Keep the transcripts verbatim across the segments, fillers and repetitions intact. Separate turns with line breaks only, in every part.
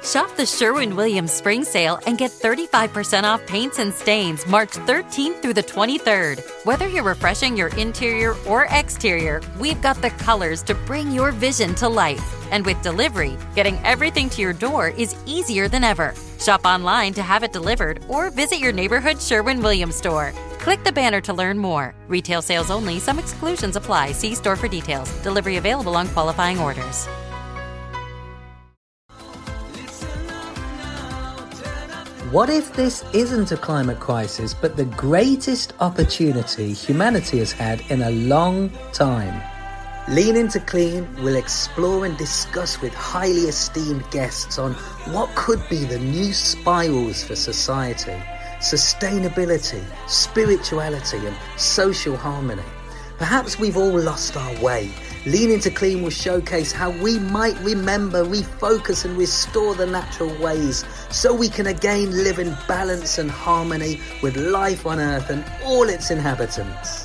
Shop the Sherwin-Williams spring sale and get thirty-five percent off paints and stains March thirteenth through the twenty-third. Whether you're refreshing your interior or exterior, we've got the colors to bring your vision to life. And with delivery, getting everything to your door is easier than ever. Shop online to have it delivered or visit your neighborhood Sherwin-Williams store. Click the banner to learn more. Retail sales only. Some exclusions apply. See store for details. Delivery available on qualifying orders.
What if this isn't a climate crisis, but the greatest opportunity humanity has had in a long time? Lean Into Clean will explore and discuss with highly esteemed guests on what could be the new spirals for society, sustainability, spirituality and social harmony. Perhaps we've all lost our way. Lean Into Clean will showcase how we might remember, refocus and restore the natural ways so we can again live in balance and harmony with life on Earth and all its inhabitants.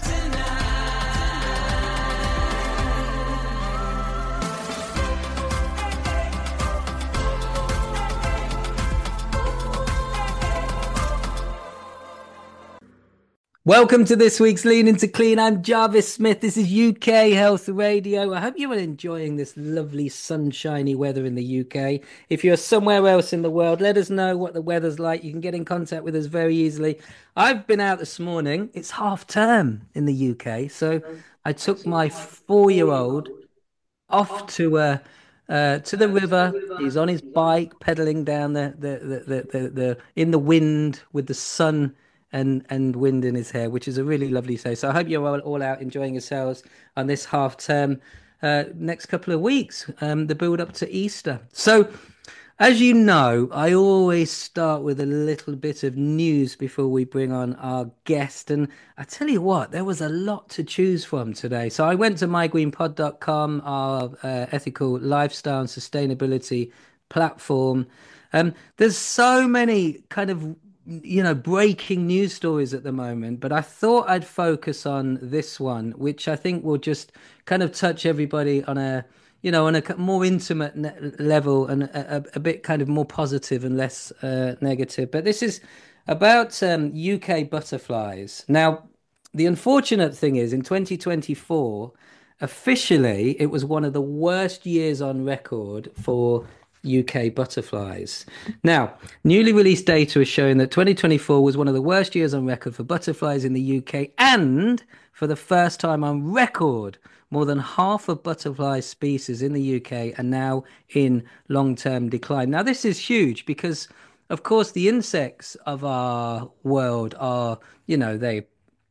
Welcome to this week's Lean Into Clean. I'm Jarvis Smith. This is U K Health Radio. I hope you are enjoying this lovely sunshiny weather in the U K. If you're somewhere else in the world, let us know what the weather's like. You can get in contact with us very easily. I've been out this morning. It's half term in the U K. So I took my four-year-old off to uh, uh, to the river. He's on his bike, pedaling down the, the, the, the, the, the in the wind with the sun and and wind in his hair, which is a really lovely day. So I hope you're all, all out enjoying yourselves on this half term uh, next couple of weeks, um, the build up to Easter. So as you know, I always start with a little bit of news before we bring on our guest. And I tell you what, there was a lot to choose from today. So I went to my green pod dot com, our uh, ethical lifestyle and sustainability platform. Um, there's so many kind of you know, breaking news stories at the moment, but I thought I'd focus on this one, which I think will just kind of touch everybody on a, you know, on a more intimate ne- level and a, a, a bit kind of more positive and less uh, negative. But this is about um, U K butterflies. Now, the unfortunate thing is in twenty twenty-four, officially, it was one of the worst years on record for U K butterflies. Now, newly released data is showing that twenty twenty-four was one of the worst years on record for butterflies in the U K, and for the first time on record, more than half of butterfly species in the U K are now in long-term decline. Now, this is huge because, of course, the insects of our world are, you know, they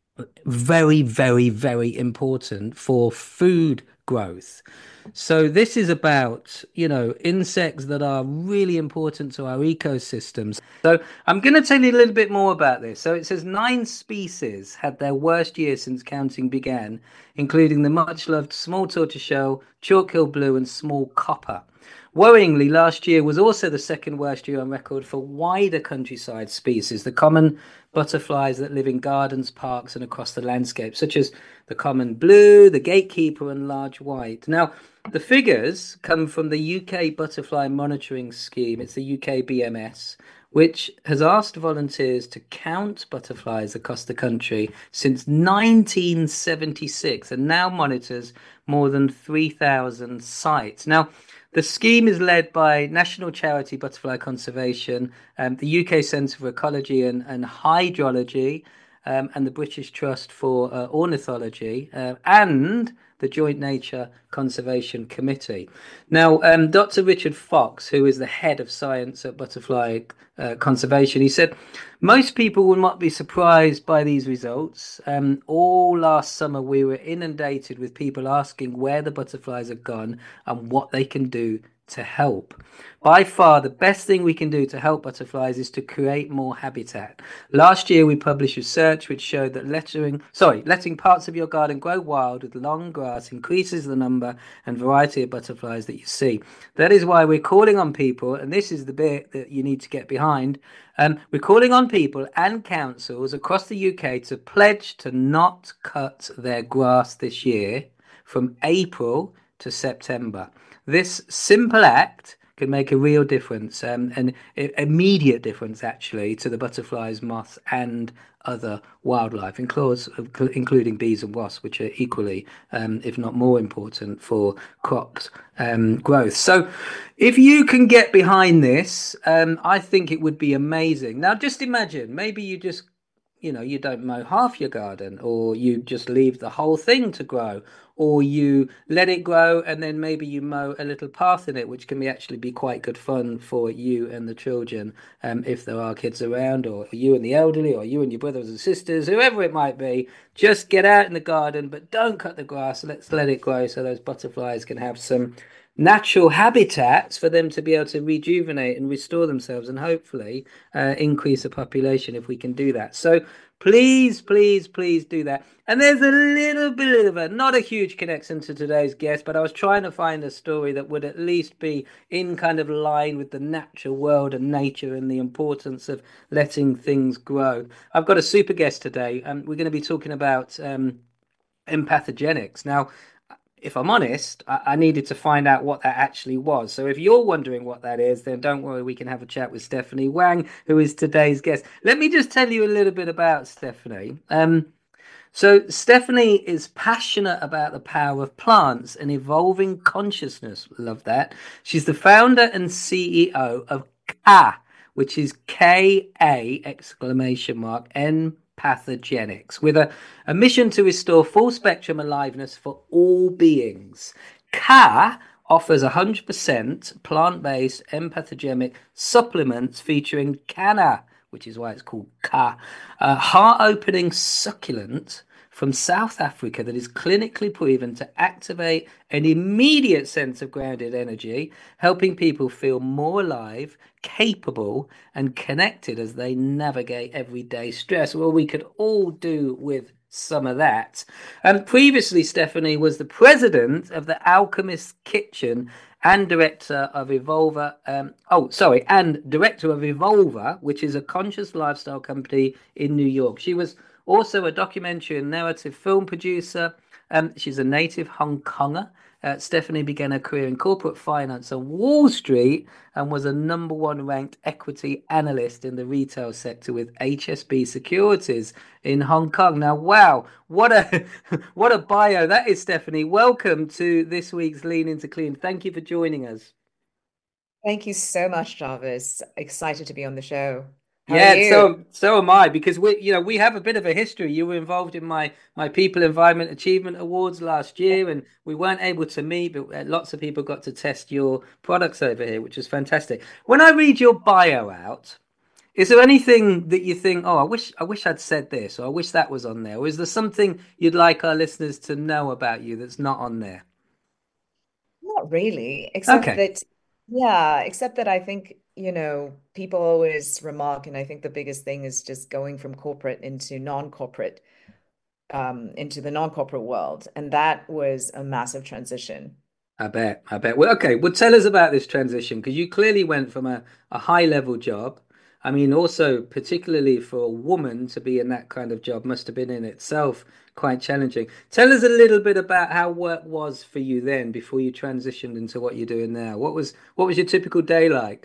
very, very, very important for food growth. So this is about, you know, insects that are really important to our ecosystems. So I'm going to tell you a little bit more about this. So it says nine species had their worst year since counting began, including the much-loved small tortoiseshell, chalk-hill blue and small copper. Worryingly, last year was also the second worst year on record for wider countryside species, the common butterflies that live in gardens, parks and across the landscape, such as the common blue, the gatekeeper and large white. Now, the figures come from the U K Butterfly Monitoring Scheme. It's the U K B M S, which has asked volunteers to count butterflies across the country since nineteen seventy-six and now monitors more than three thousand sites. Now, the scheme is led by National Charity Butterfly Conservation, um, the U K Centre for Ecology and, and Hydrology, um, and the British Trust for uh, Ornithology, uh, and the Joint Nature Conservation Committee. Now, um, Doctor Richard Fox, who is the head of science at Butterfly uh, Conservation, he said, most people will not be surprised by these results. Um, all last summer, we were inundated with people asking where the butterflies have gone and what they can do to help. By far, the best thing we can do to help butterflies is to create more habitat. Last year, we published research which showed that letting, sorry, letting parts of your garden grow wild with long grass increases the number and variety of butterflies that you see. That is why we're calling on people, and this is the bit that you need to get behind, um, we're calling on people and councils across the U K to pledge to not cut their grass this year from April to September. This simple act can make a real difference, um, and i- immediate difference actually to the butterflies, moths, and other wildlife, includes, including bees and wasps, which are equally, um, if not more important for crops um, growth. So, if you can get behind this, um, I think it would be amazing. Now, just imagine, maybe you just you know, you don't mow half your garden, or you just leave the whole thing to grow, or you let it grow and then maybe you mow a little path in it, which can be actually be quite good fun for you and the children, um, if there are kids around, or you and the elderly, or you and your brothers and sisters, whoever it might be. Just get out in the garden, but don't cut the grass. Let's let it grow so those butterflies can have some natural habitats for them to be able to rejuvenate and restore themselves, and hopefully uh, increase the population if we can do that. So please, please, please do that. And there's a little bit of a, not a huge connection to today's guest, but I was trying to find a story that would at least be in kind of line with the natural world and nature and the importance of letting things grow. I've got a super guest today, and we're going to be talking about um, empathogenics. Now, if I'm honest, I, I needed to find out what that actually was. So if you're wondering what that is, then don't worry, we can have a chat with Stephanie Wang, who is today's guest. Let me just tell you a little bit about Stephanie. Um, so Stephanie is passionate about the power of plants and evolving consciousness. Love that. She's the founder and C E O of K A, which is K A exclamation mark N Pathogenics, with a, a mission to restore full spectrum aliveness for all beings. K A offers one hundred percent plant-based empathogenic supplements featuring canna, which is why it's called Ka, a heart-opening succulent from South Africa that is clinically proven to activate an immediate sense of grounded energy, helping people feel more alive, capable, and connected as they navigate everyday stress. Well, we could all do with some of that. And previously, Stephanie was the president of the Alchemist Kitchen and director of Evolver. Um, oh, sorry, and director of Evolver, which is a conscious lifestyle company in New York. She was also a documentary and narrative film producer. Um, she's a native Hong Konger. Uh, Stephanie began her career in corporate finance on Wall Street and was a number one ranked equity analyst in the retail sector with H S B Securities in Hong Kong. Now, wow, what a what a bio that is, Stephanie. Welcome to this week's Lean Into Clean. Thank you for joining us.
Thank you so much, Jarvis. Excited to be on the show. How are
Yeah,
you?
so so am I, because we you know we have a bit of a history. You were involved in my my People Environment Achievement Awards last year, and we weren't able to meet, but uh, lots of people got to test your products over here, which was fantastic. When I read your bio out, is there anything that you think, oh, I wish I wish I'd said this, or I wish that was on there, or is there something you'd like our listeners to know about you that's not on there?
Not really, except
Okay,
that, yeah, except that I think, you know, people always remark, and I think the biggest thing is just going from corporate into non-corporate, um, into the non-corporate world. And that was a massive transition.
I bet, I bet. Well, okay, well, tell us about this transition, because you clearly went from a, a high level job. I mean, also, particularly for a woman to be in that kind of job must have been in itself quite challenging. Tell us a little bit about how work was for you then before you transitioned into what you're doing now. What was what was your typical day like?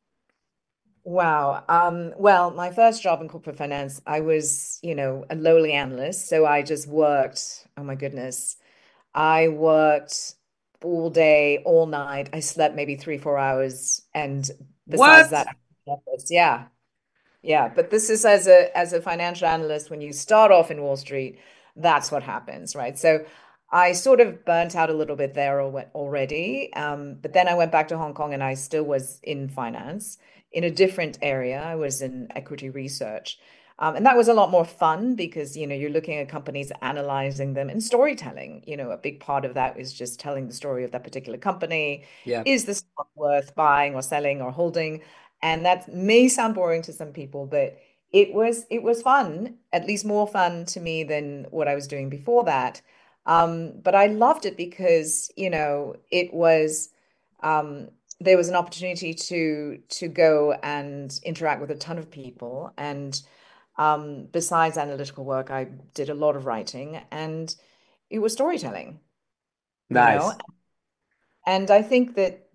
Wow. Um, well, my first job in corporate finance, I was, you know, a lowly analyst. So I just worked, oh my goodness. I worked all day, all night. I slept maybe three, four hours. And besides
What?
that, office. Yeah. Yeah. But this is as a as a financial analyst, when you start off in Wall Street, that's what happens, right? So I sort of burnt out a little bit there al- already. Um, but then I went back to Hong Kong and I still was in finance in a different area. I was in equity research. Um, and that was a lot more fun because, you know, you're looking at companies, analyzing them, and storytelling. You know, a big part of that is just telling the story of that particular company.
Yeah.
Is the stock worth buying or selling or holding? And that may sound boring to some people, but it was it was fun, at least more fun to me than what I was doing before that. Um, but I loved it because, you know, it was um, there was an opportunity to to go and interact with a ton of people. And um, besides analytical work, I did a lot of writing, and it was storytelling, you know.
Nice.
And I think that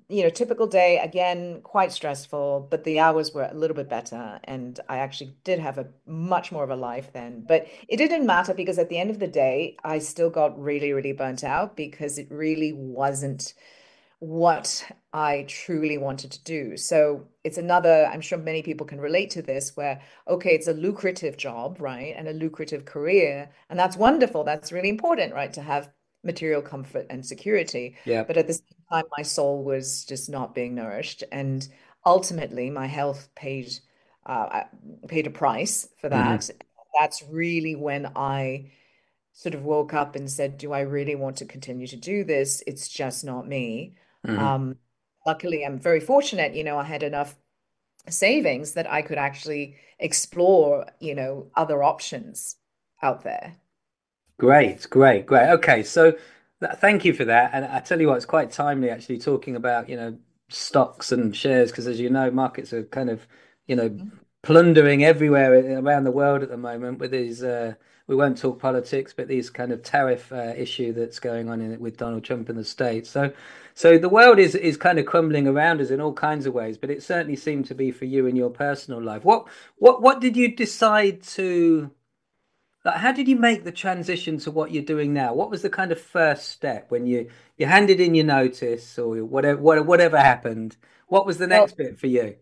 you know, typical day, again, quite stressful, but the hours were a little bit better. And I actually did have a much more of a life then. But it didn't matter because at the end of the day, I still got really, really burnt out because it really wasn't what I truly wanted to do. So it's another, I'm sure many people can relate to this, where, okay, it's a lucrative job, right? And a lucrative career. And that's wonderful. That's really important, right? To have material comfort and security.
Yeah.
But at the same time, my soul was just not being nourished. And ultimately, my health paid uh, paid a price for
Hmm.
that. That's really when I sort of woke up and said, do I really want to continue to do this? It's just not me.
Hmm.
Um, luckily, I'm very fortunate, you know, I had enough savings that I could actually explore, you know, other options out there.
Great, great, great. Okay, so th thank you for that. And I tell you what, it's quite timely actually talking about, you know, stocks and shares because as you know, markets are kind of, you know, plundering everywhere around the world at the moment with these uh we won't talk politics, but these kind of tariff uh, issue that's going on in it with Donald Trump in the States. So so the world is is kind of crumbling around us in all kinds of ways, but it certainly seemed to be for you in your personal life. What what what did you decide to like, how did you make the transition to what you're doing now? What was the kind of first step when you you handed in your notice or whatever whatever, whatever happened? What was the
Well,
next bit for you?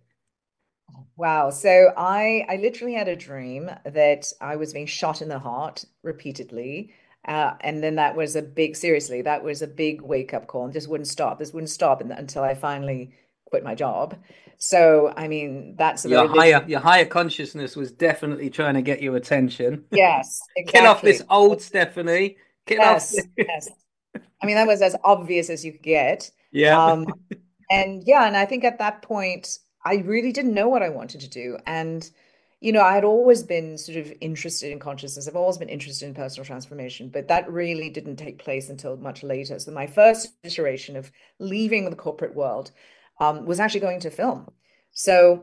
wow. So I I literally had a dream that I was being shot in the heart repeatedly. Uh, and then that was a big, seriously, that was a big wake up call and just wouldn't stop. This wouldn't stop and, until I finally quit my job. So, I mean, that's a
Your
very visual.
higher your higher consciousness was definitely trying to get your attention.
Yes,
Kill off this
exactly.
old Stephanie. Kill off.
Yes, yes. I mean, that was as obvious as you could get.
Yeah.
Um, and yeah, and I think at that point, I really didn't know what I wanted to do. And, you know, I had always been sort of interested in consciousness. I've always been interested in personal transformation, but that really didn't take place until much later. So my first iteration of leaving the corporate world um, was actually going to film. So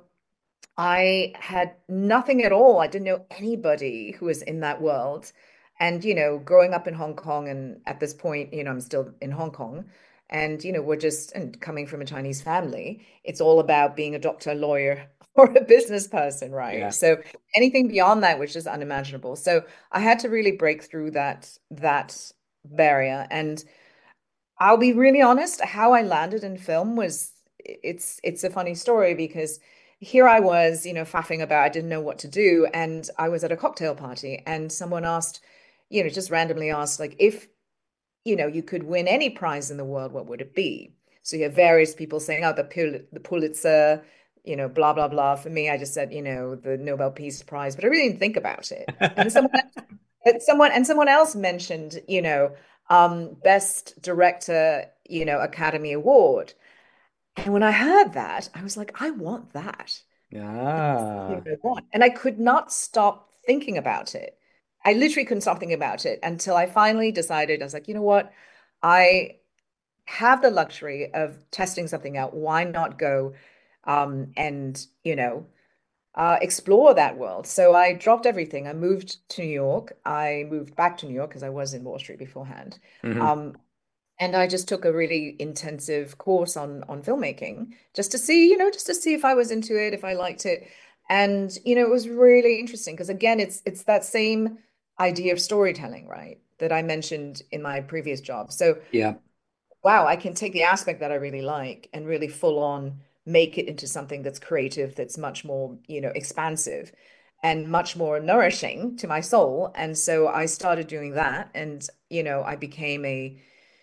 I had nothing at all. I didn't know anybody who was in that world. And, you know, growing up in Hong Kong, and at this point, you know, I'm still in Hong Kong. And, you know, we're just, and coming from a Chinese family, it's all about being a doctor, lawyer, or a business person, right?
Yeah.
So anything beyond that was just unimaginable. So I had to really break through that that barrier. And I'll be really honest, how I landed in film was it's it's a funny story because here I was, you know, faffing about, I didn't know what to do, and I was at a cocktail party and someone asked, you know, just randomly asked, like, if, you know, you could win any prize in the world, what would it be? So you have various people saying, oh, the Pul the Pulitzer, you know, blah blah blah. For me, I just said, you know, the Nobel Peace Prize, but I really didn't think about it. And then someone but someone and someone else mentioned, you know, um, best director, you know, Academy Award. And when I heard that, I was like, I want that. That's something
Ah.
I want. And I could not stop thinking about it. I literally couldn't stop thinking about it until I finally decided, I was like, you know what? I have the luxury of testing something out. Why not go um, and, you know, uh, explore that world. So I dropped everything. I moved to New York. I moved back to New York because I was in Wall Street beforehand.
Hmm.
Um, and I just took a really intensive course on on filmmaking just to see, you know, just to see if I was into it, if I liked it. And, you know, it was really interesting because again, it's it's that same idea of storytelling, right? That I mentioned in my previous job. So
Yeah.
wow, I can take the aspect that I really like and really full on make it into something that's creative, that's much more, you know, expansive and much more nourishing to my soul. And so I started doing that. And, you know, I became a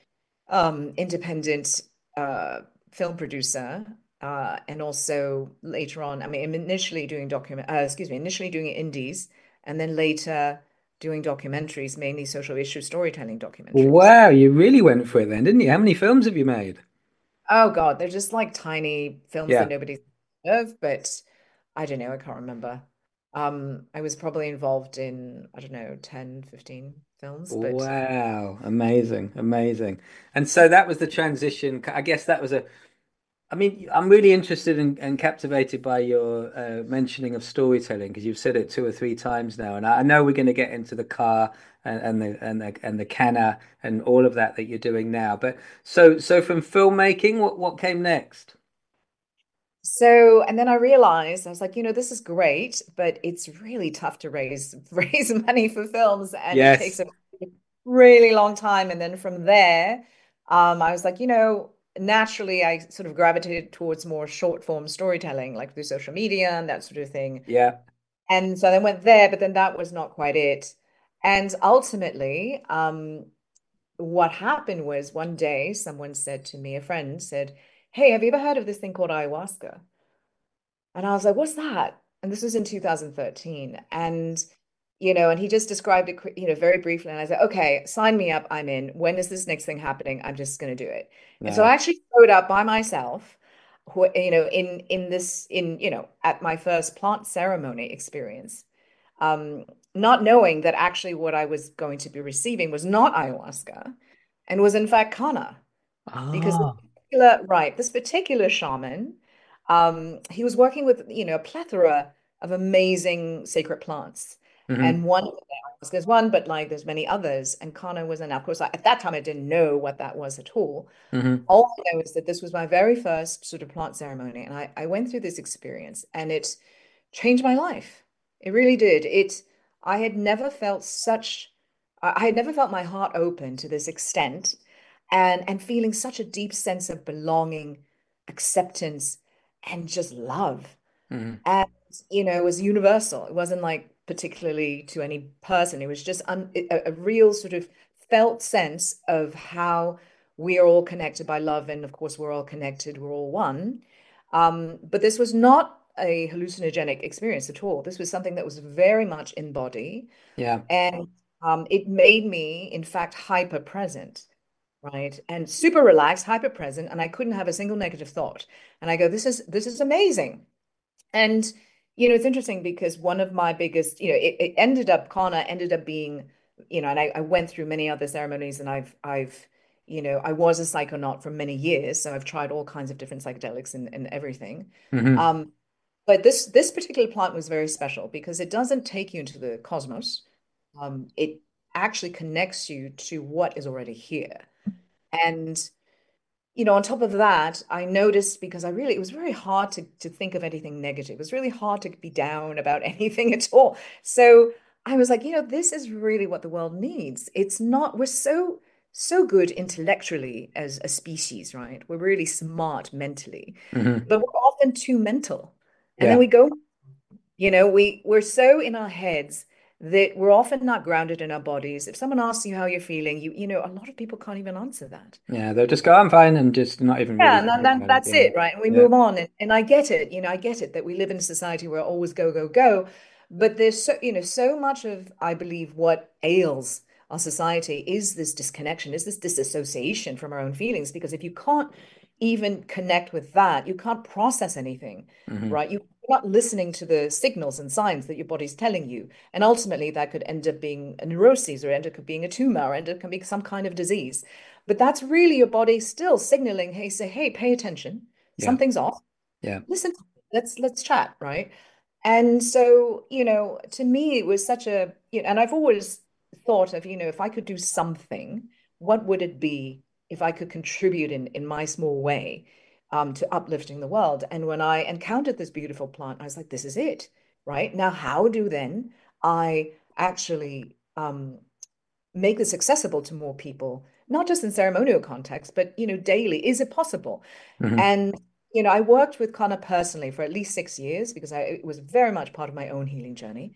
um, independent uh, film producer. Uh, and also later on, I mean, I'm initially doing document, uh, excuse me, initially doing indies, and then later doing documentaries, mainly social issue storytelling documentaries.
Wow, you really went for it then, didn't you? How many films have you made?
Oh God, they're just like tiny films that
Yeah.
nobody's heard of, but I don't know, I can't remember. Um, I was probably involved in, I don't know, ten, fifteen films, but
Wow, amazing, amazing. And so that was the transition. I guess that was a I mean, I'm really interested in, and captivated by your uh, mentioning of storytelling because you've said it two or three times now, and I, I know we're going to get into the car and, and the and the and the canna and all of that that you're doing now. But so so from filmmaking, what what came next?
So, and then I realized I was like, you know, this is great, but it's really tough to raise raise money for films, and it takes
Yes.
a really long time. And then from there, um, I was like, you know, naturally, I sort of gravitated towards more short form storytelling, like through social media and that sort of thing.
Yeah.
And so I went there, but then that was not quite it. And ultimately, um, what happened was one day someone said to me, a friend said, "Hey, have you ever heard of this thing called ayahuasca?" And I was like, "What's that?" And this was in two thousand thirteen. And, you know, and he just described it, you know, very briefly. And I said, "Okay, sign me up. I'm in. When is this next thing happening? I'm just going to do it." And so I
No.
actually showed up by myself, wh- you know, in in this, in, you know, at my first plant ceremony experience, um, not knowing that actually what I was going to be receiving was not ayahuasca and was in fact kana, because this
Ah.
particular, right, this particular shaman, um, he was working with, you know, a plethora of amazing sacred plants.
Hmm.
And one of them, there's one, but like there's many others. And Kana was, and of course, I, at that time, I didn't know what that was at all.
Hmm.
All I know is that this was my very first sort of plant ceremony. And I, I went through this experience and it changed my life. It really did. It, I had never felt such, I I had never felt my heart open to this extent, and and feeling such a deep sense of belonging, acceptance, and just love.
Hmm.
And you know, it was universal. It wasn't like particularly to any person. It was just un, a, a real sort of felt sense of how we are all connected by love, and of course, we're all connected. We're all one. Um, but this was not a hallucinogenic experience at all. This was something that was very much in body,
Yeah.
and um, it made me, in fact, hyper present, right? And super relaxed, hyper present, and I couldn't have a single negative thought. And I go, this is this is amazing. And you know, it's interesting because one of my biggest, you know, it, it ended up, Kana ended up being, you know, and I, I went through many other ceremonies, and I've I've you know, I was a psychonaut for many years, so I've tried all kinds of different psychedelics and, and everything.
Hmm.
Um, but this this particular plant was very special because it doesn't take you into the cosmos. Um, it actually connects you to what is already here. And you know, on top of that, I noticed, because I really, it was very hard to to think of anything negative. It was really hard to be down about anything at all. So I was like, you know, this is really what the world needs. It's not, we're so, so good intellectually as a species, right? We're really smart mentally,
Hmm.
but we're often too mental. And then
Yeah.
we go, you know, we we're so in our heads that we're often not grounded in our bodies. If someone asks you how you're feeling, you you know, a lot of people can't even answer that.
Yeah. They'll just go, I'm fine, and just not even
Yeah,
really
and then,
think
then
about it.
that's
Yeah.
it, right? And we
Yeah.
move on. And, and I get it, you know, I get it that we live in a society where always go, go, go. But there's so, you know, so much of, I believe, what ails our society is this disconnection, is this disassociation from our own feelings. Because if you can't even connect with that, you can't process anything,
Hmm.
right? You're not listening to the signals and signs that your body's telling you. And ultimately, that could end up being a neuroses, or end up being a tumor, or end up being some kind of disease. But that's really your body still signaling, hey, say, hey, pay attention.
Yeah.
Something's off.
Yeah.
Listen, let's let's chat, right? And so, you know, to me, it was such a, you know, and I've always thought of, you know, if I could do something, what would it be if I could contribute in in my small way, um, to uplifting the world? And when I encountered this beautiful plant, I was like, this is it, right? Now, how do then I actually um make this accessible to more people, not just in ceremonial context, but you know, daily? Is it possible?
Hmm.
And you know, I worked with Connor personally for at least six years because I, it was very much part of my own healing journey.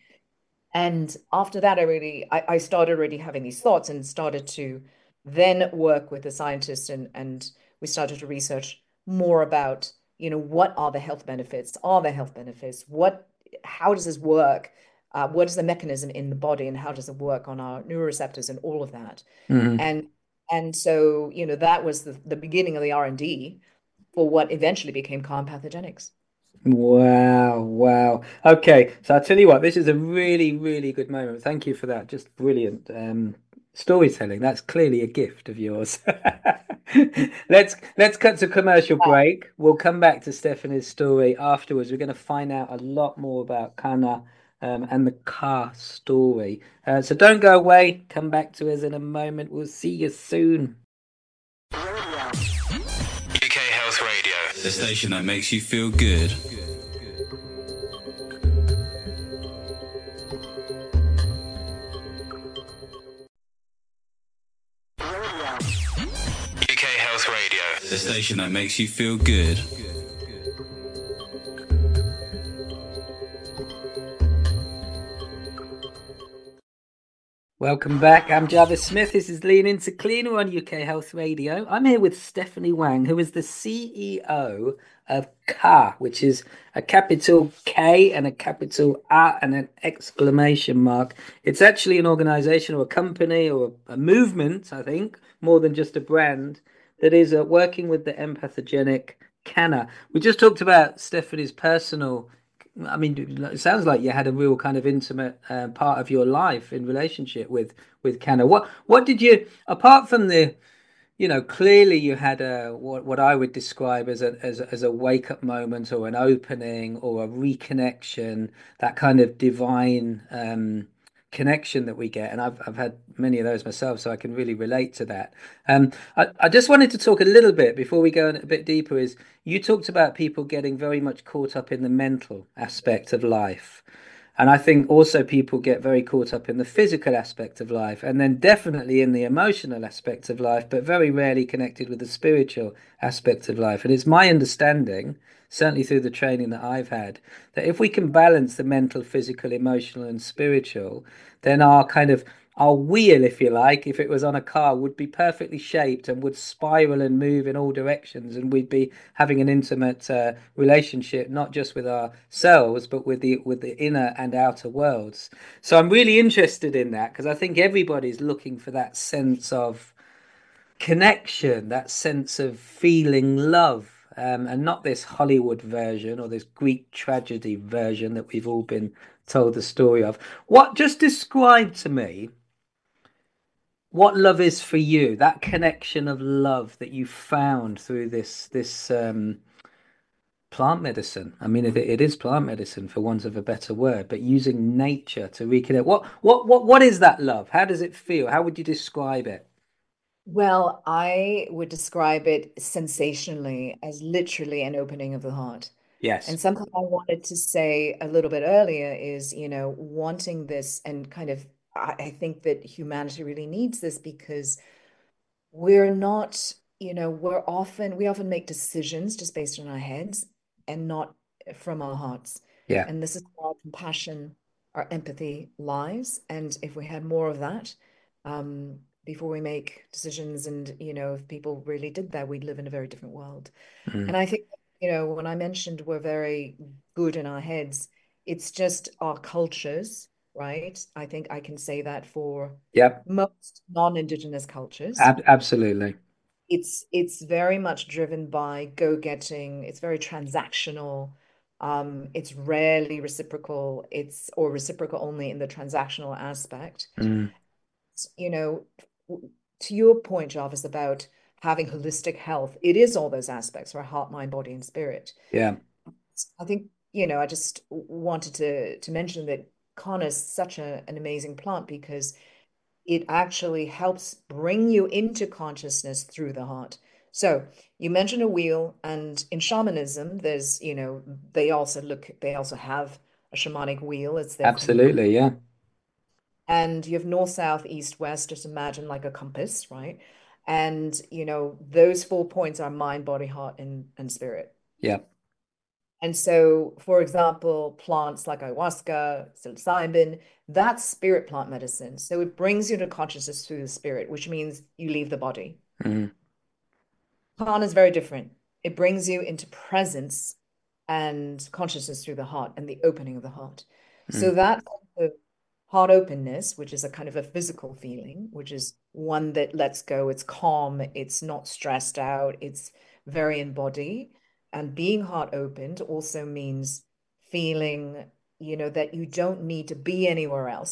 And after that, I really, I, I started already having these thoughts and started to then work with the scientists, and and we started to research more about, you know, what are the health benefits? Are there health benefits? What, how does this work? Uh, what is the mechanism in the body, and how does it work on our neuroreceptors and all of that?
Hmm.
And and so, you know, that was the, the beginning of the R and D for what eventually became Calm Pathogenics.
Wow, wow. Okay, so I'll tell you what, this is a really, really good moment. Thank you for that. Just brilliant. Um, Storytelling, that's clearly a gift of yours. Let's let's cut to commercial break. We'll come back to Stephanie's story afterwards. We're going to find out a lot more about Kana um, and the car story. Uh, so don't go away. Come back to us in a moment. We'll see you soon.
U K Health Radio, the station that makes you feel good. U K Health Radio, the station that makes you feel good.
Welcome back. I'm Jarvis Smith. This is Lean Into Cleaner on U K Health Radio. I'm here with Stephanie Wang, who is the C E O of K A, which is a capital K and a capital A and an exclamation mark. It's actually an organization or a company or a, a movement, I think, more than just a brand, that is uh, working with the empathogenic Kana. We just talked about Stephanie's personal. I mean, it sounds like you had a real kind of intimate uh, part of your life in relationship with with Kana. What what did you, apart from the, you know, clearly you had a what what I would describe as a as a, as a wake up moment or an opening or a reconnection, that kind of divine um, connection that we get, and I've I've had many of those myself, so I can really relate to that. Um, I I just wanted to talk a little bit before we go in a bit deeper. Is you talked about people getting very much caught up in the mental aspect of life. And I think also people get very caught up in the physical aspect of life, and then definitely in the emotional aspect of life, but very rarely connected with the spiritual aspect of life. And it's my understanding, certainly through the training that I've had, that if we can balance the mental, physical, emotional, and spiritual, then our kind of our wheel, if you like, if it was on a car, would be perfectly shaped and would spiral and move in all directions, and we'd be having an intimate uh, relationship, not just with ourselves, but with the with the inner and outer worlds. So I'm really interested in that because I think everybody's looking for that sense of connection, that sense of feeling love. Um, and not this Hollywood version or this Greek tragedy version that we've all been told the story of. What just describe to me what love is for you, that connection of love that you found through this this um, plant medicine. I mean, it, it is plant medicine for want of a better word, but using nature to reconnect. What what what what is that love? How does it feel? How would you describe it?
Well, I would describe it sensationally as literally an opening of the heart.
Yes.
And something I wanted to say a little bit earlier is, you know, wanting this and kind of, I, I think that humanity really needs this because we're not, you know, we're often, we often make decisions just based on our heads and not from our hearts.
Yeah.
And this is where our compassion, our empathy lies. And if we had more of that, um, before we make decisions, and, you know, if people really did that, we'd live in a very different world.
Mm.
And I think, you know, when I mentioned we're very good in our heads, it's just our cultures, right? I think I can say that for
Yep.
most non-Indigenous cultures.
Ab absolutely.
It's it's very much driven by go-getting. It's very transactional. Um, it's rarely reciprocal. It's or reciprocal only in the transactional aspect.
Mm.
You know, to your point, Jarvis, about having holistic health, it is all those aspects, right? Heart, mind, body, and spirit.
Yeah.
I think, you know, I just wanted to to mention that Kana is such a, an amazing plant because it actually helps bring you into consciousness through the heart. So you mentioned a wheel, and in shamanism, there's, you know, they also look, they also have a shamanic wheel. It's their common,
Absolutely. Yeah.
and you have north, south, east, west. Just imagine like a compass, right? And you know, those four points are mind, body, heart, and and spirit.
Yeah.
And so, for example, plants like ayahuasca, psilocybin, that's spirit plant medicine. So it brings you to consciousness through the spirit, which means you leave the body.
Mm.
Plant is very different. It brings you into presence and consciousness through the heart and the opening of the heart. So
Mm.
that kind of heart openness, which is a kind of a physical feeling, which is one that lets go, it's calm, it's not stressed out, it's very embodied. And being heart opened also means feeling, you know, that you don't need to be anywhere else,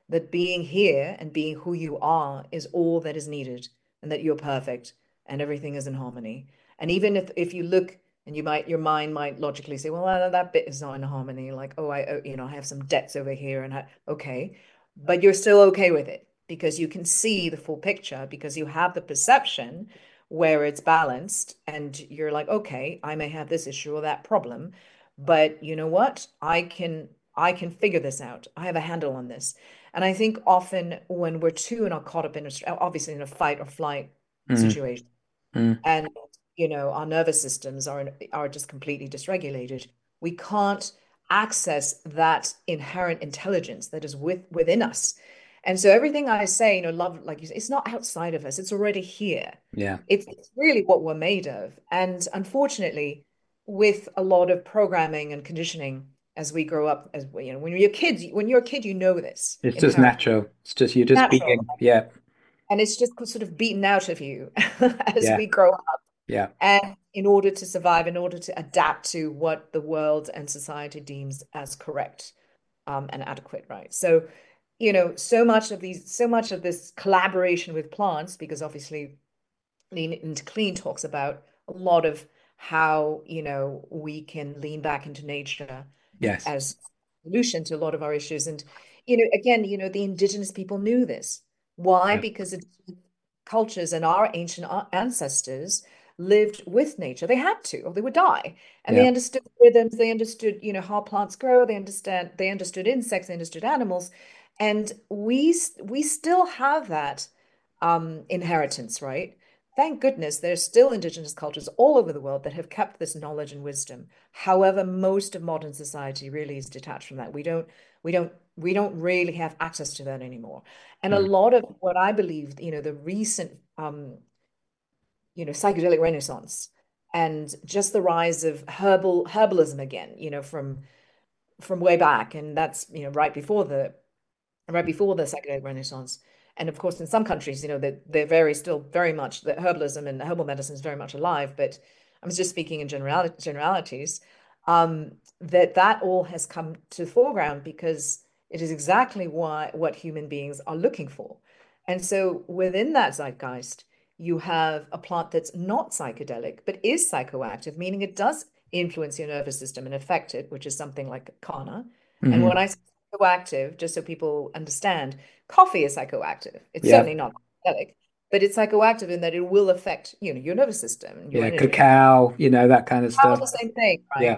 that being here and being who you are is all that is needed, and that you're perfect and everything is in harmony. And even if if you look and you might your mind might logically say, well, that, that bit is not in harmony. Like, oh, I oh, you know, I have some debts over here, and I, okay, but you're still okay with it because you can see the full picture because you have the perception where it's balanced, and you're like, okay, I may have this issue or that problem, but you know what? I can I can figure this out. I have a handle on this. And I think often when we're too and are caught up in a, obviously in a fight or flight
Mm,
situation,
mm,
and you know our nervous systems are are just completely dysregulated, we can't access that inherent intelligence that is with within us. And so everything I say, you know, love, like you say, it's not outside of us, it's already here.
yeah.
It's, it's really what we're made of. And unfortunately, with a lot of programming and conditioning as we grow up, as you know, when you're kids, when you're a kid, you know this
It's just
inherently
natural. It's just you're just
natural,
being. Yeah.
and it's just sort of beaten out of you as
Yeah.
we grow up.
Yeah.
And in order to survive, in order to adapt to what the world and society deems as correct, um, and adequate, right? So, you know, so much of these, so much of this collaboration with plants, because obviously Lean into Clean talks about a lot of how, you know, we can lean back into nature
Yes.
as a solution to a lot of our issues. And, you know, again, you know, the indigenous people knew this. Why?
Yeah.
Because it, cultures and our ancient ancestors lived with nature. They had to, or they would die. And they
Yeah.
understood rhythms. They understood, you know, how plants grow. They understand. They understood insects. They understood animals. And we we still have that um, inheritance, right? Thank goodness there's still indigenous cultures all over the world that have kept this knowledge and wisdom. However, most of modern society really is detached from that. We don't, we don't, we don't really have access to that anymore. And a
Mm.
lot of what I believe, you know, the recent, um, you know, psychedelic renaissance and just the rise of herbal herbalism again, you know, from from way back, and that's, you know, right before the right before the psychedelic renaissance. And of course, in some countries, you know, they're, they're very still very much that herbalism and herbal medicine is very much alive. But I was just speaking in general generalities, um, that that all has come to the foreground because it is exactly why what human beings are looking for. And so within that zeitgeist, you have a plant that's not psychedelic, but is psychoactive, meaning it does influence your nervous system and affect it, which is something like Kana. And
Hmm.
when I say psychoactive, just so people understand, coffee is psychoactive. It's
Yeah.
certainly not psychedelic, but it's psychoactive in that it will affect, you know, your nervous system and your
Yeah.
energy.
Cacao, you know, that kind of
How
stuff.
the same thing,
Yeah.
right?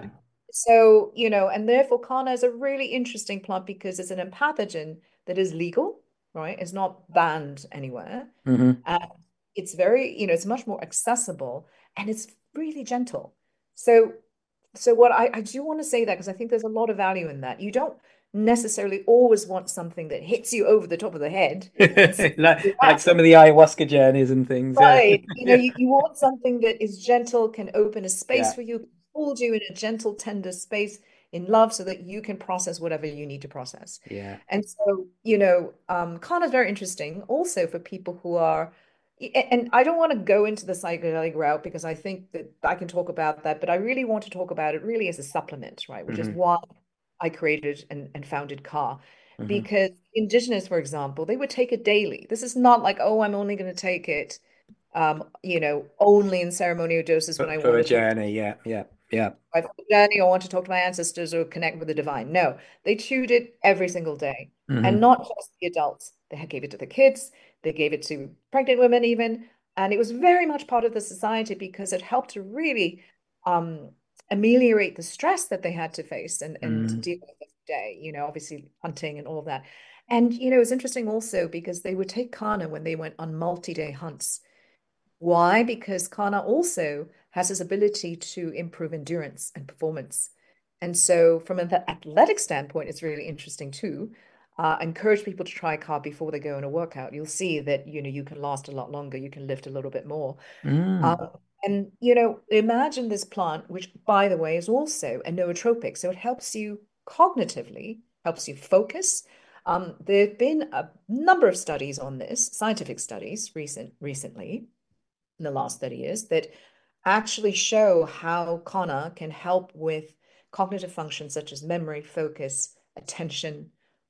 So, you know, and therefore Kana is a really interesting plant because it's an empathogen that is legal, right? It's not banned anywhere.
Hmm.
And it's very, you know, it's much more accessible and it's really gentle. So, so what I, I do want to say that because I think there's a lot of value in that. You don't necessarily always want something that hits you over the top of the head and sends
Like
you
like
out.
some of the ayahuasca journeys and things. Yeah.
Right. You know, you, you want something that is gentle, can open a space
Yeah.
for you, hold you in a gentle, tender space in love so that you can process whatever you need to process.
Yeah.
And so, you know, um, Kana is very interesting also for people who are, and I don't want to go into the psychedelic route because I think that I can talk about that, but I really want to talk about it really as a supplement, right? Which is
Hmm.
why I created and, and founded C A R.
Hmm.
Because indigenous, for example, they would take it daily. This is not like, oh, I'm only going to take it um, you know, only in ceremonial doses when
For,
I
for
want
a
to talk to
journey. Yeah. Yeah. Yeah.
my journey or want to talk to my ancestors or connect with the divine. No, they chewed it every single day. And
Hmm.
not just the adults. They gave it to the kids, they gave it to pregnant women even. And it was very much part of the society because it helped to really um, ameliorate the stress that they had to face and, and
Mm.
deal with every day, you know, obviously hunting and all of that. And, you know, it's interesting also because they would take Kana when they went on multi-day hunts. Why? Because Kana also has this ability to improve endurance and performance. And so, from an athletic standpoint, it's really interesting too. Uh, I encourage people to try carb before they go on a workout. You'll see that you know you can last a lot longer. You can lift a little bit more.
Mm.
Um, and you know, imagine this plant, which by the way is also a nootropic, so it helps you cognitively, helps you focus. Um, there have been a number of studies on this, scientific studies, recent recently in the last thirty years that actually show how Kana can help with cognitive functions such as memory, focus, attention,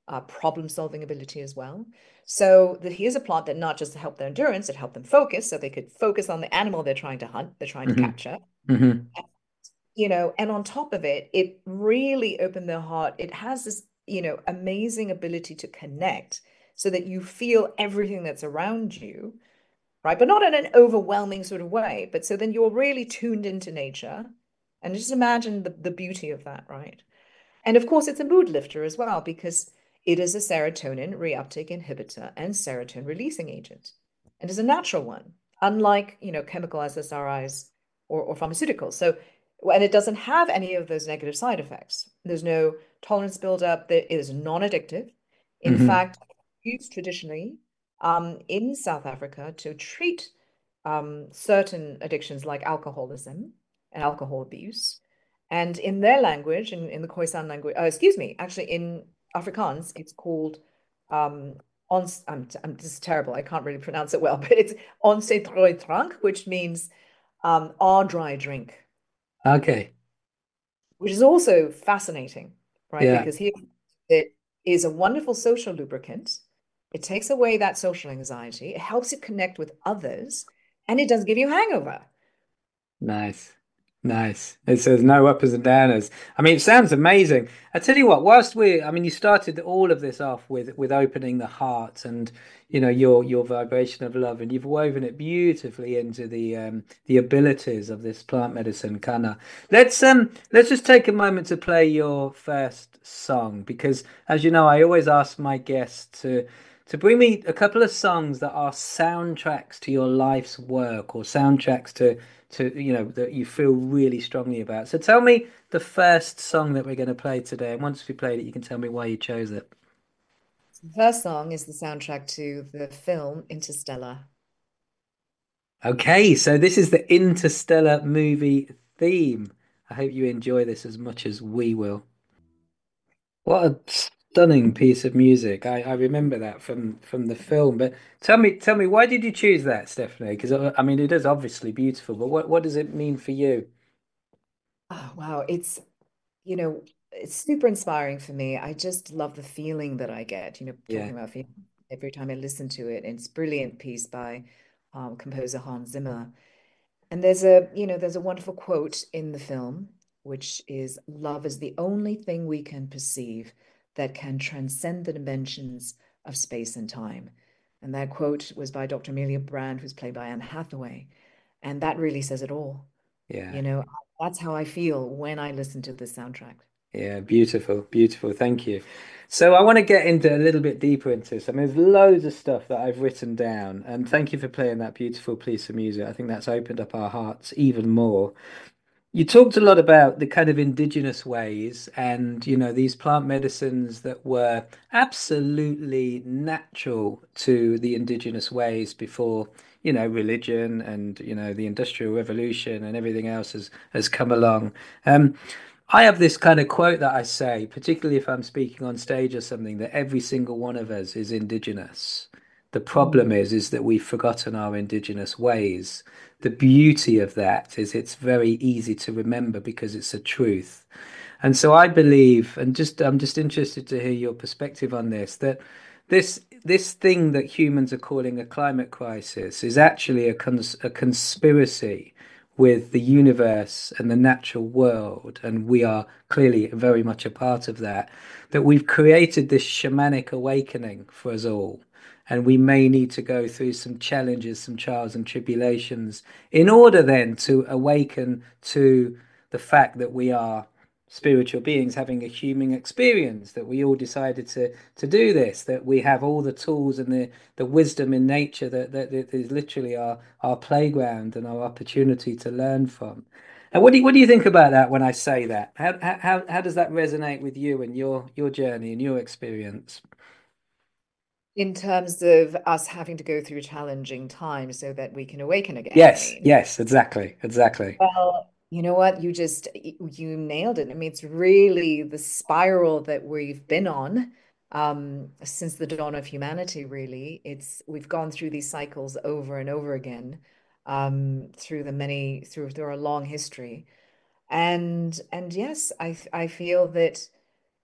uh, problem-solving ability as well. So that here's a plant that not just helped their endurance, it helped them focus, so they could focus on the animal they're trying to hunt, they're trying to
Hmm.
capture.
Hmm.
You know, and on top of it, it really opened their heart. It has this, you know, amazing ability to connect so that you feel everything that's around you, right? But not in an overwhelming sort of way. But so then you're really tuned into nature. And just imagine the, the beauty of that, right? And of course, it's a mood lifter as well, because it is a serotonin reuptake inhibitor and serotonin releasing agent. And is a natural one, unlike, you know, chemical S S R Is or, or pharmaceuticals. So, and it doesn't have any of those negative side effects. There's no tolerance buildup. It is non-addictive. In
Hmm.
fact, used traditionally um, in South Africa to treat um, certain addictions like alcoholism and alcohol abuse. And in their language, in, in the Khoisan language, uh, excuse me, actually in Afrikaans, it's called um, ons. I'm, I'm this is terrible. I can't really pronounce it well, but it's onse drooi drank, which means um, our dry drink,
Okay.
which is also fascinating, right?
Yeah.
Because here it is a wonderful social lubricant. It takes away that social anxiety. It helps you connect with others, and it doesn't give you hangover.
Nice. Nice. It says no uppers and downers. I mean, it sounds amazing. I tell you what, whilst we, I mean, you started all of this off with with opening the heart and, you know, your your vibration of love, and you've woven it beautifully into the um the abilities of this plant medicine, Kana. Let's um let's just take a moment to play your first song because, as you know, I always ask my guests to to bring me a couple of songs that are soundtracks to your life's work or soundtracks to to you know that you feel really strongly about. So tell me the first song that we're going to play today, and once we played it, you can tell me why you chose it.
The first song is the soundtrack to the film Interstellar.
Okay, so this is the Interstellar movie theme. I hope you enjoy this as much as we will. What a stunning piece of music. I, I remember that from from the film. But tell me tell me why did you choose that, Stephanie? Because I mean it is obviously beautiful, but what what does it mean for you?
Oh, wow. It's, you know, it's super inspiring for me. I just love the feeling that I get, you know,
Yeah.
talking about feeling every time I listen to it. It's a brilliant piece by um, composer Hans Zimmer. And there's a, you know, there's a wonderful quote in the film, which is, "Love is the only thing we can perceive that can transcend the dimensions of space and time." And that quote was by Doctor Amelia Brand, who's played by Anne Hathaway. And that really says it all.
Yeah.
You know, that's how I feel when I listen to this soundtrack.
Yeah, beautiful, beautiful. Thank you. So I want to get into a little bit deeper into this. I mean, there's loads of stuff that I've written down, and thank you for playing that beautiful piece of music. I think that's opened up our hearts even more. You talked a lot about the kind of indigenous ways and, you know, these plant medicines that were absolutely natural to the indigenous ways before, you know, religion and, you know, the Industrial Revolution and everything else has has come along. Um, I have this kind of quote that I say, particularly if I'm speaking on stage or something, that every single one of us is indigenous. The problem
Mm.
is, is that we've forgotten our indigenous ways. The beauty of that is it's very easy to remember because it's a truth. And so I believe, and just I'm just interested to hear your perspective on this, that this this thing that humans are calling a climate crisis is actually a cons a conspiracy with the universe and the natural world, and we are clearly very much a part of that, that we've created this shamanic awakening for us all. And we may need to go through some challenges, some trials and tribulations in order then to awaken to the fact that we are spiritual beings having a human experience, that we all decided to to do this, that we have all the tools and the the wisdom in nature that that, that is literally our our playground and our opportunity to learn from. And what do you, what do you think about that when I say that? How how how does that resonate with you and your your journey and your experience?
In terms of us having to go through challenging times so that we can awaken again, you
Yes,
mean?
yes, exactly, exactly.
Well, you know what? You just you nailed it. I mean, it's really the spiral that we've been on um, since the dawn of humanity, really. It's we've gone through these cycles over and over again um, through the many through through our long history. And and yes, I I feel that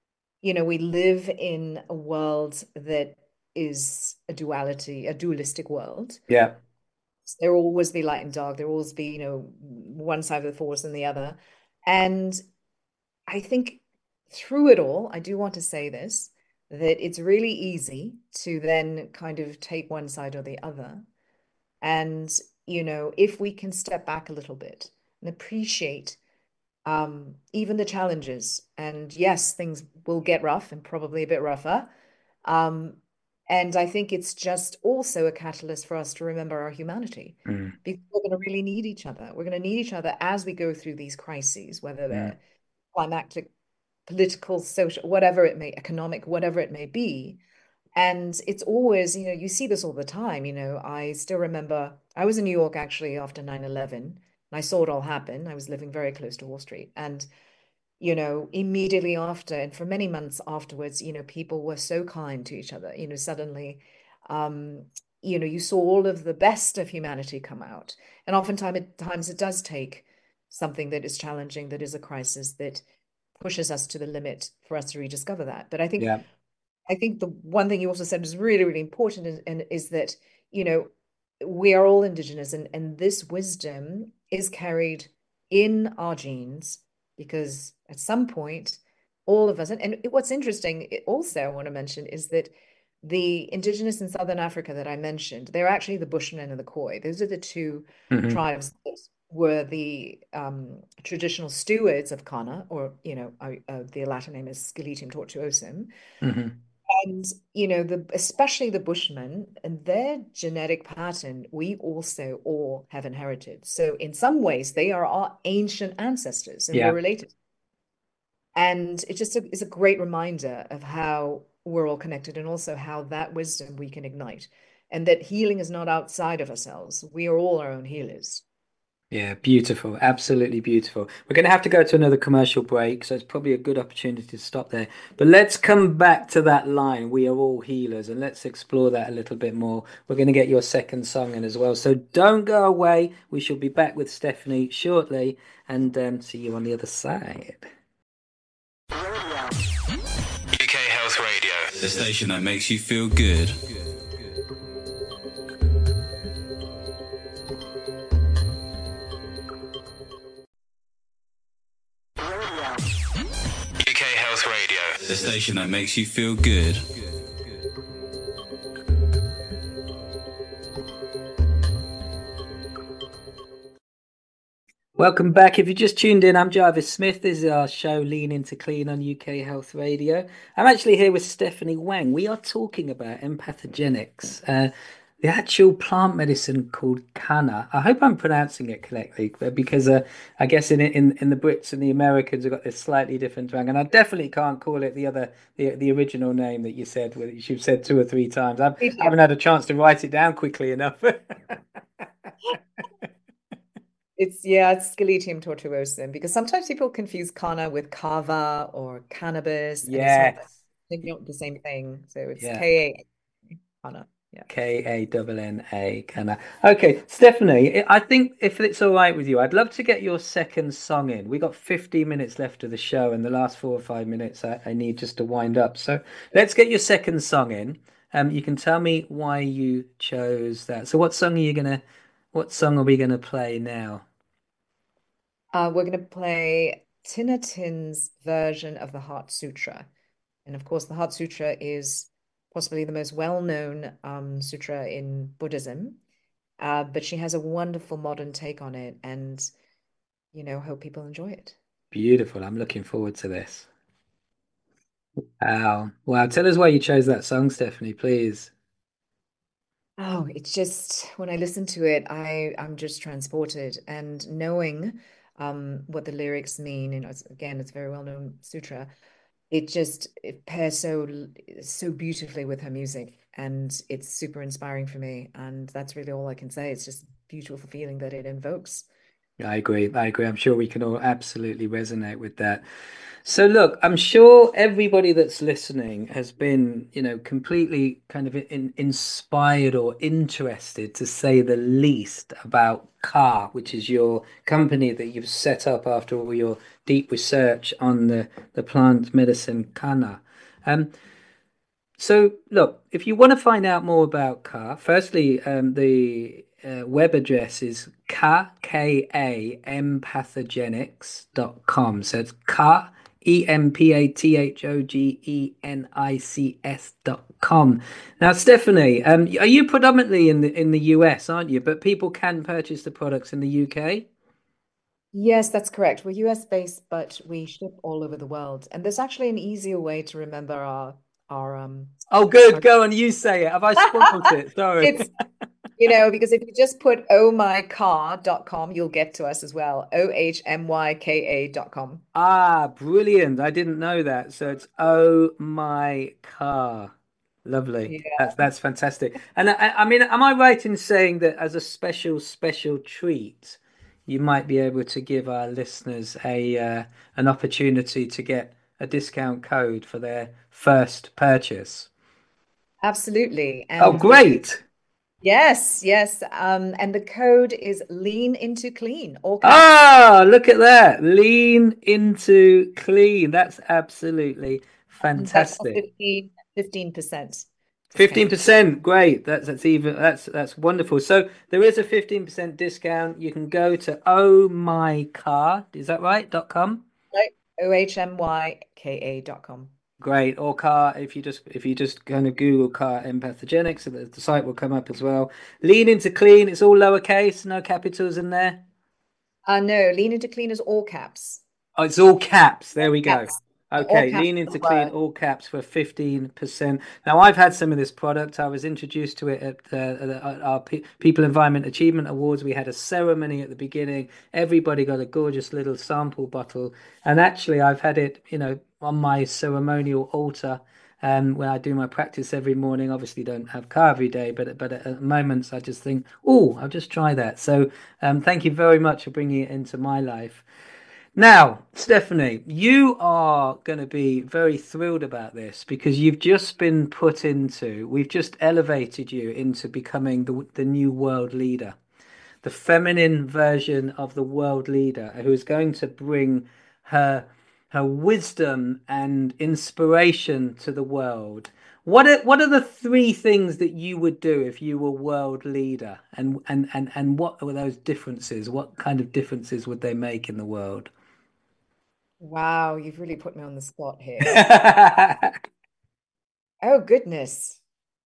you know, we live in a world that is a duality, a dualistic world.
Yeah.
There will always be light and dark. There will always be, you know, one side of the force and the other. And I think through it all, I do want to say this, that it's really easy to then kind of take one side or the other. And, you know, if we can step back a little bit and appreciate um, even the challenges, and yes, things will get rough and probably a bit rougher. Um, and I think it's just also a catalyst for us to remember our humanity,
Mm,
because we're going to really need each other. We're going to need each other as we go through these crises, whether
mm.
they're climactic, political, social, whatever it may, economic, whatever it may be. And it's always, you know, you see this all the time. You know, I still remember I was in New York actually after nine eleven, and I saw it all happen. I was living very close to Wall Street. And, you know, immediately after, and for many months afterwards, you know, people were so kind to each other. You know, suddenly, um, you know, you saw all of the best of humanity come out. And oftentimes it, times it does take something that is challenging, that is a crisis, that pushes us to the limit for us to rediscover that. But I think
Yeah.
I think the one thing you also said is really, really important, and, and is that, you know, we are all indigenous, and, and this wisdom is carried in our genes, because at some point, all of us, and, and what's interesting also, I want to mention, is that the indigenous in Southern Africa that I mentioned, they're actually the Bushmen and the Khoi. Those are the two
Hmm.
tribes that were the um, traditional stewards of Kana, or, you know, uh, uh, the Latin name is Sceletium tortuosum.
Hmm.
And, you know, the especially the Bushmen and their genetic pattern, we also all have inherited. So in some ways, they are our ancient ancestors and we're
Yeah.
related. And it just a, is a great reminder of how we're all connected, and also how that wisdom we can ignite. And that healing is not outside of ourselves. We are all our own healers.
Yeah, beautiful. Absolutely beautiful. We're going to have to go to another commercial break, so it's probably a good opportunity to stop there. But let's come back to that line, we are all healers, and let's explore that a little bit more. We're going to get your second song in as well. So don't go away. We shall be back with Stephanie shortly, and um, see you on the other side.
U K Health Radio, the station that makes you feel good. U K Health Radio, the station that makes you feel good.
Welcome back. If you just tuned in, I'm Jarvis Smith. This is our show, Lean Into Clean on U K Health Radio. I'm actually here with Stephanie Wang. We are talking about empathogenics, uh, the actual plant medicine called Canna. I hope I'm pronouncing it correctly, but because uh, I guess in in in the Brits and the Americans have got this slightly different twang, and I definitely can't call it the other the the original name that you said, which you've said two or three times. I've, I haven't had a chance to write it down quickly enough.
It's, yeah, it's Sceletium tortuosum, because sometimes people confuse Kana with kava or cannabis, and it's not,
Yes.
they're not the same thing. So it's
Yeah.
K A Kana. Yeah.
K A N N A, kind of. Okay, Stephanie, I think if it's all right with you, I'd love to get your second song in. We got fifteen minutes left of the show, and the last four or five minutes I, I need just to wind up. So let's get your second song in. Um, you can tell me why you chose that. So what song are you gonna, what song are we gonna play now?
Uh, we're going to play Tina Tin's version of the Heart Sutra. And of course, the Heart Sutra is possibly the most well-known um, sutra in Buddhism. Uh, but she has a wonderful modern take on it, and, you know, hope people enjoy it.
Beautiful. I'm looking forward to this. Wow. Wow. Tell us why you chose that song, Stephanie, please.
Oh, it's just when I listen to it, I I'm just transported, and knowing um what the lyrics mean, you know, it's, again, it's a very well-known sutra. It just it pairs so so beautifully with her music, and it's super inspiring for me. And that's really all I can say. It's just a beautiful feeling that it invokes.
I agree. I agree. I'm sure we can all absolutely resonate with that. So look, I'm sure everybody that's listening has been, you know, completely kind of in, inspired or interested, to say the least, about CAR, which is your company that you've set up after all your deep research on the, the plant medicine canna. Um, so, look, if you want to find out more about CAR, firstly, um, the uh, web address is K K A empathogenics dot com. So it's K E M P A T H O G E N I C S dot com. Now, Stephanie, um, are you predominantly in the in the U S, aren't you? But people can purchase the products in the U K?
Yes, that's correct. We're U S based, but we ship all over the world. And there's actually an easier way to remember our our um
Oh, good.
our
Go on, you say it. Have I spoiled it? Sorry.
it's you know, because if you just put oh my car dot com, you'll get to us as well. O H M Y K A dot com.
Ah, brilliant. I didn't know that. So it's Oh My Car. Lovely.
Yeah,
That's that's fantastic. And I, I mean, am I right in saying that as a special, special treat, you might be able to give our listeners a uh, an opportunity to get a discount code for their first purchase?
absolutely.
Oh,
And the code,
great.
yes, yes. Um, and the code is lean into clean, all caps.
Ah, look at that. Lean into clean. That's absolutely
And that's a
fantastic.
fifteen fifteen percent discount.
fifteen percent, great. That's that's even that's that's wonderful. So there is a fifteen percent discount. You can go to oh my car, is that right? Dot com?
Right. O H M Y K A dot com.
Great. Or car, if you just if you just kind of Google car empathogenics, so the, the site will come up as well. Lean into clean, it's all lowercase, no capitals in there.
Uh, no, lean into clean is all caps.
Oh, it's all caps. There
All
we go.
caps. All
Okay,
caps
lean
of
into
the
clean,
word.
all caps for fifteen percent. Now, I've had some of this product. I was introduced to it at, uh, at our Pe People Environment Achievement Awards. We had a ceremony at the beginning. Everybody got a gorgeous little sample bottle. And actually, I've had it, you know, on my ceremonial altar. Um, when I do my practice every morning, obviously don't have car every day, but but at moments I just think, oh, I'll just try that. So um, thank you very much for bringing it into my life. Now, Stephanie, you are going to be very thrilled about this because you've just been put into, we've just elevated you into becoming the, the new world leader, the feminine version of the world leader who is going to bring her her wisdom and inspiration to the world. What are what are the three things that you would do if you were world leader? And and and and what were those differences? What kind of differences would they make in the world?
Wow, you've really put me on the spot here. Oh, goodness.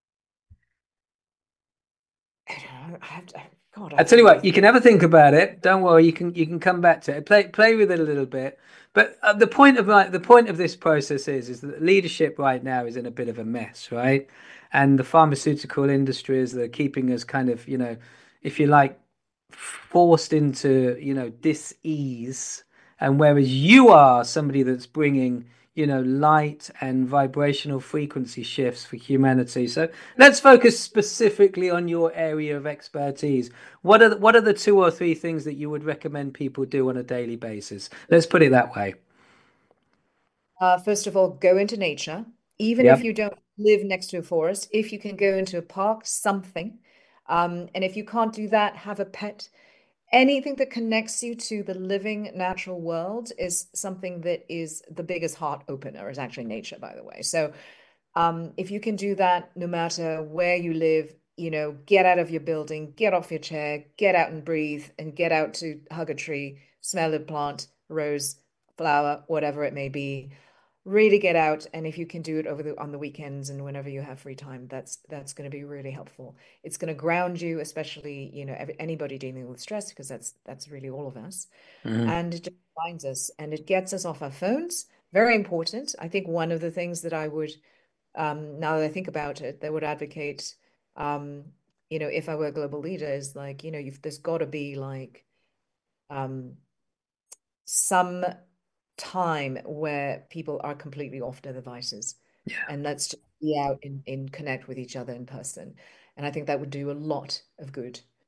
I don't know. I have to, God, I
I
have to
tell you
really
what, you
think.
can have a think about it. Don't worry, you can you can come back to it. Play play with it a little bit. But uh, the point of like the point of this process is is that leadership right now is in a bit of a mess, right? And the pharmaceutical industries that are keeping us kind of, you know, if you like, forced into, you know, dis-ease. And whereas you are somebody that's bringing, you know, light and vibrational frequency shifts for humanity. So let's focus specifically on your area of expertise. What are the, what are the two or three things that you would recommend people do on a daily basis? Let's put it that way.
Uh, first of all, go into nature. Even if
Yep.
you don't live next to a forest, if you can go into a park, something. Um, and if you can't do that, have a pet. Anything that connects you to the living natural world is something that is the biggest heart opener, is actually nature, by the way. So um, if you can do that, no matter where you live, you know, get out of your building, get off your chair, get out and breathe, and get out to hug a tree, smell a plant, rose, flower, whatever it may be. Really get out, and if you can do it over the on the weekends and whenever you have free time, that's that's going to be really helpful. It's going to ground you, especially, you know, every, anybody dealing with stress, because that's that's really all of us.
Mhm.
And it just reminds us, and it gets us off our phones. Very important. I think one of the things that I would um, now that I think about it, that would advocate, um, you know, if I were a global leader, is like, you know, you've there's got to be like um, some time where people are completely off their devices,
Yeah.
and let's just be out in, in connect with each other in person. And I think that would do a lot of good.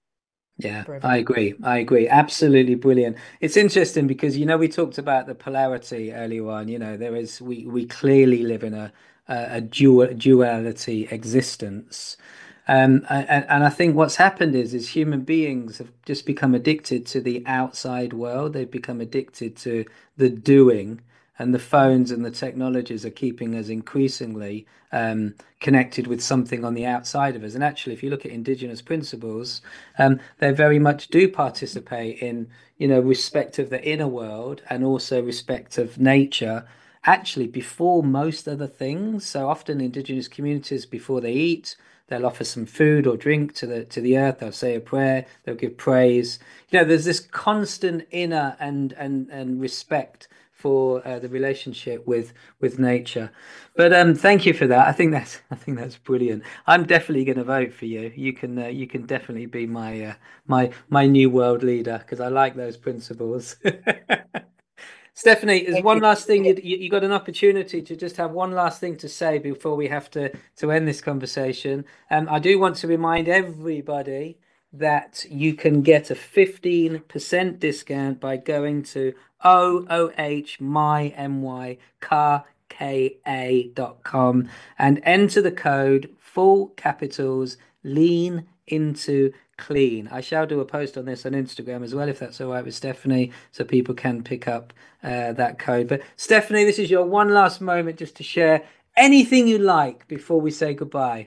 Yeah,
for
I
everyone.
agree. I agree. Absolutely brilliant. It's interesting because you know we talked about the polarity earlier on. You know, there is we we clearly live in a a, a dual duality existence. Um, and, and I think what's happened is is human beings have just become addicted to the outside world. They've become addicted to the doing, and the phones and the technologies are keeping us increasingly um, connected with something on the outside of us. And actually, if you look at indigenous principles, um, they very much do participate in, you know, respect of the inner world and also respect of nature, actually before most other things. So often indigenous communities, before they eat, they'll offer some food or drink to the to the earth. They'll say a prayer. They'll give praise. You know, there's this constant inner and and and respect for uh, the relationship with with nature. But um, thank you for that. I think that's I think that's brilliant. I'm definitely going to vote for you. You can uh, you can definitely be my uh, my my new world leader because I like those principles. Stephanie, is
Thank
one
you.
last thing you, you you got an opportunity to just have one last thing to say before we have to to end this conversation. Um, I do want to remind everybody that you can get a fifteen percent discount by going to O O H my M Y car K A dot com and enter the code full capitals lean into clean. I shall do a post on this on Instagram as well, if that's all right with Stephanie, so people can pick up uh, that code. But Stephanie, this is your one last moment just to share anything you like before we say goodbye.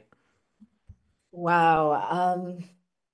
Wow. Um,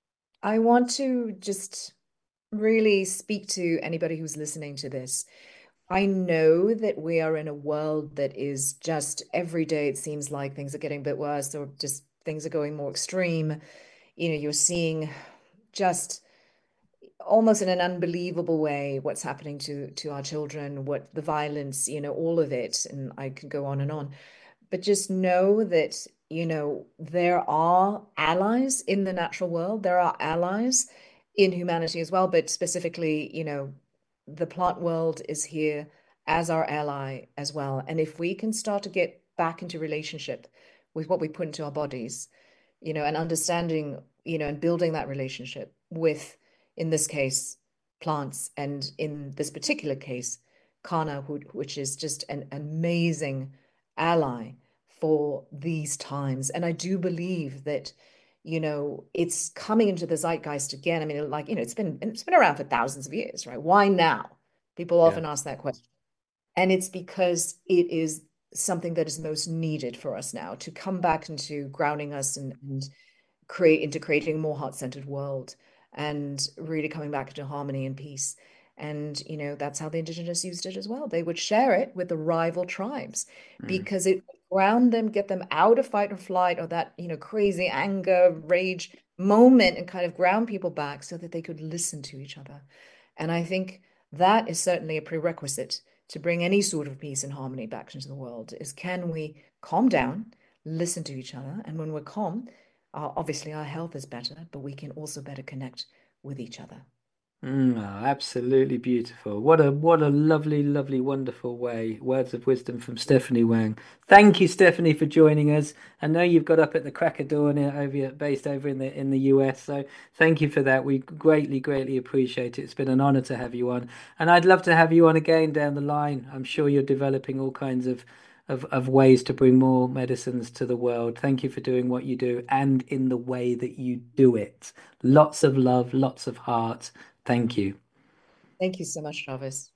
I want to just really speak to anybody who's listening to this. I know that we are in a world that is just every day, it seems like things are getting a bit worse or just things are going more extreme. You know, you're seeing just almost in an unbelievable way what's happening to to our children, what the violence, you know, all of it. And I could go on and on. But just know that, you know, there are allies in the natural world. There are allies in humanity as well, but specifically, you know, the plant world is here as our ally as well. And if we can start to get back into relationship with what we put into our bodies, you know, and understanding, you know, and building that relationship with, in this case, plants, and in this particular case, Kana, who, which is just an amazing ally for these times. And I do believe that, you know, it's coming into the zeitgeist again. I mean, like, you know, it's been it's been around for thousands of years, right? Why now? People
Yeah.
often ask that question. And it's because it is something that is most needed for us now to come back into grounding us and, and create into creating a more heart-centered world and really coming back into harmony and peace. And, you know, that's how the indigenous used it as well. They would share it with the rival tribes
Mm.
because it would ground them, get them out of fight or flight or that, you know, crazy anger, rage moment and kind of ground people back so that they could listen to each other. And I think that is certainly a prerequisite to bring any sort of peace and harmony back into the world is can we calm down, listen to each other, and when we're calm, uh, obviously our health is better, but we can also better connect with each other.
Mm, oh, absolutely beautiful. What a what a lovely, lovely, wonderful way. Words of wisdom from Stephanie Wang. Thank you, Stephanie, for joining us. I know you've got up at the crack of dawn here over based over in the in the U S. So thank you for that. We greatly, greatly appreciate it. It's been an honor to have you on. And I'd love to have you on again down the line. I'm sure you're developing all kinds of of, of ways to bring more medicines to the world. Thank you for doing what you do and in the way that you do it. Lots of love, lots of heart. Thank you.
Thank you so much, Travis.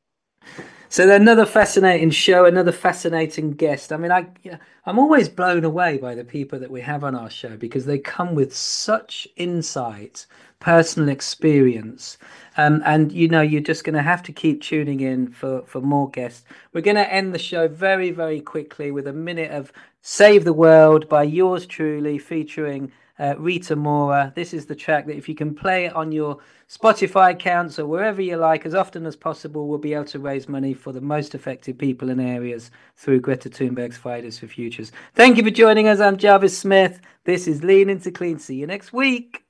So another fascinating show, another fascinating guest. I mean, I yeah, I'm always blown away by the people that we have on our show because they come with such insight, personal experience, um, and you know you're just going to have to keep tuning in for for more guests. We're going to end the show very very quickly with a minute of "Save the World" by yours truly, featuring uh, Rita Mora. This is the track that if you can play it on your Spotify accounts or wherever you like, as often as possible, we'll be able to raise money for the most affected people in areas through Greta Thunberg's Fridays for Futures. Thank you for joining us. I'm Jarvis Smith. This is Lean Into Clean. See you next week.